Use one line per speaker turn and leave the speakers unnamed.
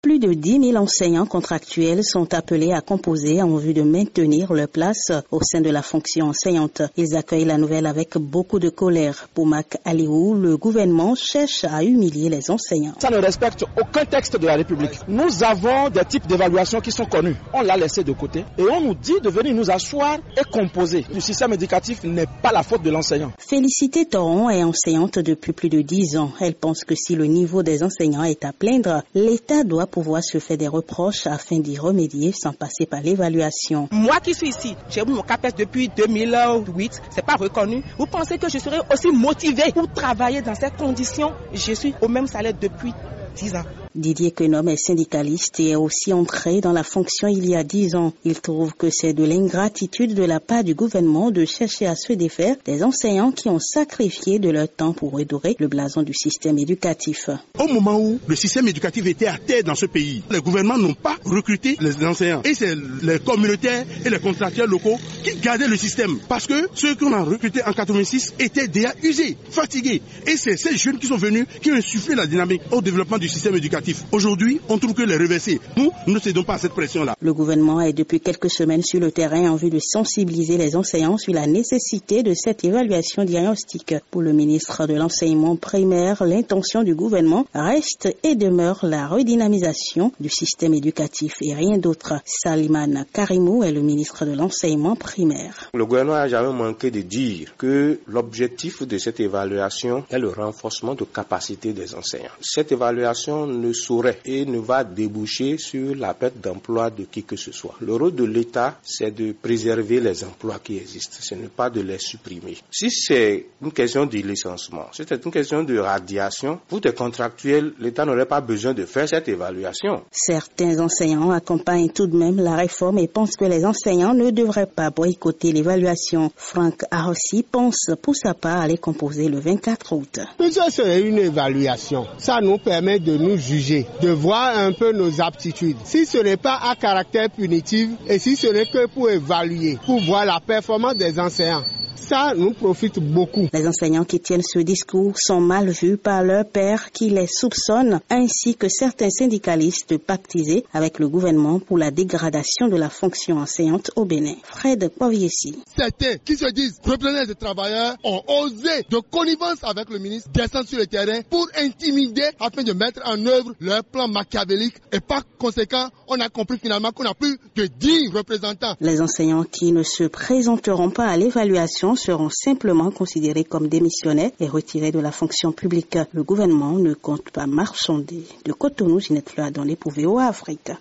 Plus de 10 000 enseignants contractuels sont appelés à composer en vue de maintenir leur place au sein de la fonction enseignante. Ils accueillent la nouvelle avec beaucoup de colère. Pour Mac Aliou, le gouvernement cherche à humilier les enseignants.
Ça ne respecte aucun texte de la République. Nous avons des types d'évaluation qui sont connus. On l'a laissé de côté et on nous dit de venir nous asseoir et composer. Le système éducatif n'est pas la faute de l'enseignant.
Félicité Thoron est enseignante depuis plus de 10 ans. Elle pense que si le niveau des enseignants est à plaindre, l'État doit pouvoir se faire des reproches afin d'y remédier sans passer par l'évaluation.
Moi qui suis ici, j'ai eu mon CAPES depuis 2008, c'est pas reconnu. Vous pensez que je serais aussi motivée pour travailler dans ces conditions? Je suis au même salaire depuis 10 ans.
Didier Quenom est syndicaliste et est aussi entré dans la fonction il y a 10 ans. Il trouve que c'est de l'ingratitude de la part du gouvernement de chercher à se défaire des enseignants qui ont sacrifié de leur temps pour redorer le blason du système éducatif.
Au moment où le système éducatif était à terre dans ce pays, les gouvernements n'ont pas recruté les enseignants. Et c'est les communautaires et les contractuels locaux qui gardaient le système. Parce que ceux qu'on a recrutés en 86 étaient déjà usés, fatigués. Et c'est ces jeunes qui sont venus, qui ont insufflé la dynamique au développement du système éducatif. Aujourd'hui, on trouve que les reversés. Nous ne cédons pas à cette pression-là.
Le gouvernement est depuis quelques semaines sur le terrain en vue de sensibiliser les enseignants sur la nécessité de cette évaluation diagnostique. Pour le ministre de l'enseignement primaire, l'intention du gouvernement reste et demeure la redynamisation du système éducatif et rien d'autre. Saliman Karimou est le ministre de l'enseignement primaire.
Le gouvernement n'a jamais manqué de dire que l'objectif de cette évaluation est le renforcement de capacité des enseignants. Cette évaluation ne saurait et ne va déboucher sur la perte d'emploi de qui que ce soit. Le rôle de l'État, c'est de préserver les emplois qui existent, ce n'est pas de les supprimer. Si c'est une question de licenciement, si c'est une question de radiation, pour des contractuels, l'État n'aurait pas besoin de faire cette évaluation.
Certains enseignants accompagnent tout de même la réforme et pensent que les enseignants ne devraient pas boycotter l'évaluation. Franck Arossi pense pour sa part aller composer le 24 août.
Ça, c'est une évaluation. Ça nous permet de nous juger, de voir un peu nos aptitudes. Si ce n'est pas à caractère punitif et si ce n'est que pour évaluer, pour voir la performance des enseignants, ça nous profite beaucoup.
Les enseignants qui tiennent ce discours sont mal vus par leurs pairs qui les soupçonnent, ainsi que certains syndicalistes pactisés avec le gouvernement pour la dégradation de la fonction enseignante au Bénin. Fred Poviessi.
Certains qui se disent représentants des travailleurs ont osé de connivence avec le ministre descendre sur le terrain pour intimider afin de mettre en œuvre leur plan machiavélique et par conséquent, on a compris finalement qu'on n'a plus de 10 représentants.
Les enseignants qui ne se présenteront pas à l'évaluation seront simplement considérés comme démissionnaires et retirés de la fonction publique. Le gouvernement ne compte pas marchander. De Cotonou, Ginette Fleur dans les VOA Afrique.